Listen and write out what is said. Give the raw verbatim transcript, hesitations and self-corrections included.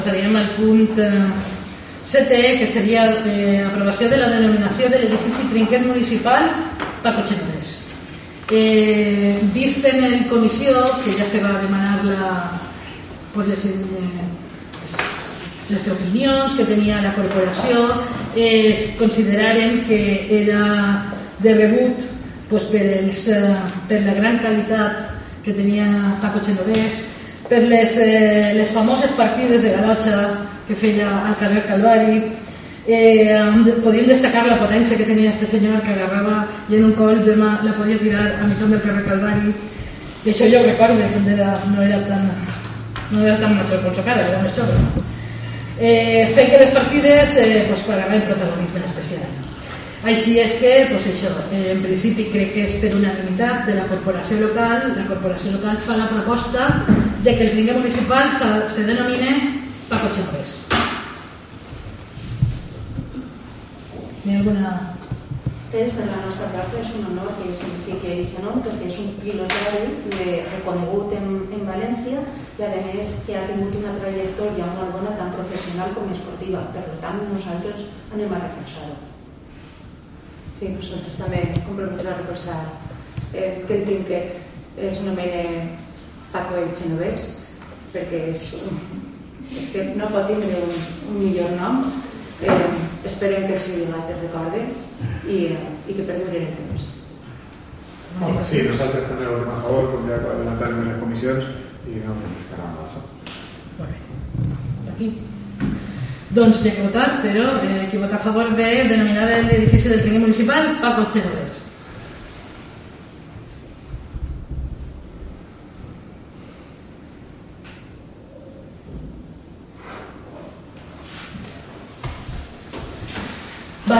Passaríem al punt setè, que seria eh, aprovació de la denominació de l'edifici Trinquet Municipal Paco Genovés. Eh, vist en el comissió, que ja se va demanar la, pues les, eh, les opinions que tenia la corporació, eh, consideraren que era de rebut pues, per, els, eh, per la gran qualitat que tenia Paco Genovés, per les, eh, les famoses partides de galotxa que feia al carrer Calvari. Eh, podíem destacar la potència que tenia este senyor, que agarrava i en un coll de mà la podia tirar a mitjà del carrer Calvari. I això jo recordo que era, no era tan no era tan major com soc ara, era més jove. Eh, fer que les partides eh, pues, per agarrar el protagonisme especial. Així és que, pues això, eh, en principi crec que és per unanimitat de la corporació local. La corporació local fa la proposta de que el trinquet municipal se, se denomine Paco Genovés. ¿Hay alguna...? És, per la nostra part, és un honor que signifiqui aquest nom, perquè és un pilotari reconegut en, en València i, a més, que ha tingut una trajectòria molt bona, tant professional com esportiva. Per tant, nosaltres anem a reforçar-ho. Sí, nosaltres també comprometem a reforçar eh, que el trinquet es nomene Paco Genovés, perquè és, és que no pot tindre un, un millor nom. Eh, esperem que el seu llegat es recorde i, i que perdure el temps. No, sí, nosaltres també ho votem a favor, com ja adelantarem en les comissions, i no fem més que anar això. Molt bé. Aquí. Doncs ja he votat, però eh, qui vota a favor de denominar l'edifici del trinquet municipal Paco Genovés.